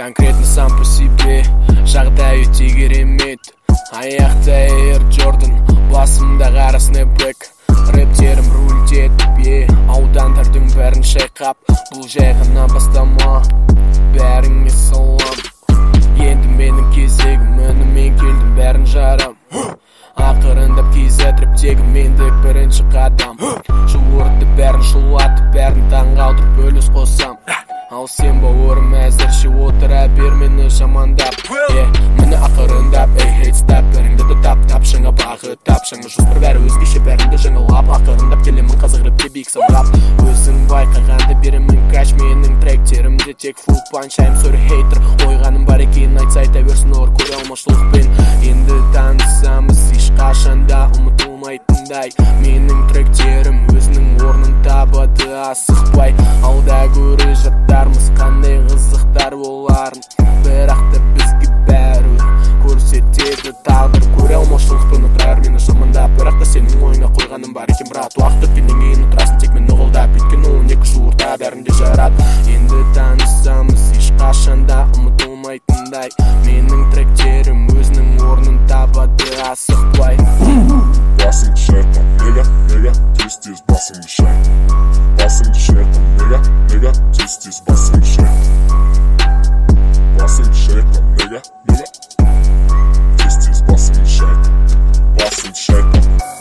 конкретно сам по себе жағдай өте керемет. Аяқта Air Jordan, басымда қара снэпбэк. Рэптерім рульдетіп, аудандардың бәрін шайқап. Бұл жай ғана бастама, бәріңе салам. Енді менің кезегім, өнімен келдім, бәрін жарам. Ақырындап кейзет рэптегі мендік бірінші қадам. Жуырды бәрін шулатып, бәрін таңғалдырып бөліс қосам. Ал сен бауырым әзірше отыра бер мені жамандап. Мені ақырындап, хейт стап, бәріңді де тап, шыңа бағыт тап. Шыңа жоспар бәрі өзгеше, бәріңді жаңалап. Ақырындап келемін қазақ рэпте биік самғап. Өзің байқағанды беремін кәш, менің тректерімде тек фул панч. I'm sorry hater, ойғаным бар екен, айтса айта берсін ор көре алмашылықпен. Енді танысамыз ешқашанда ұмытылмайтындай. Менің тректерім өзінің орнын табады асықпай. Алда көре жаттармыз қандай қызықтар боларын, бірақ та бізге бәрі көрсетеді тағдыр. Көре алмашылықпен отырар мені жамандап, бірақ та сенің ойыңа қойғаным бар екен брат. Уақыт өткеннен кейін отырасың тек мені қолдап, өйткені он екі жуырда бәрінде жарат. Енді танысамыз ешқашанда ұмытылмайтындай. Менің тректерім өзінің орнын табады асықпай. Басыңды шайқа, нега, тез-тез басыңды шайқа. Басыңды шайқа, нега, тез-тез басыңды шайқа. Басыңды шайқа, нега, тез-тез басыңды шайқа. Басыңды шайқа.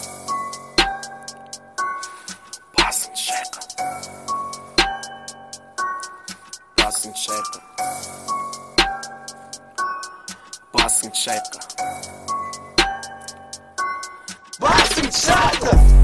Басыңды шайқа. Басыңды шайқа. Басыңды шайқа. Басыңды шайқа.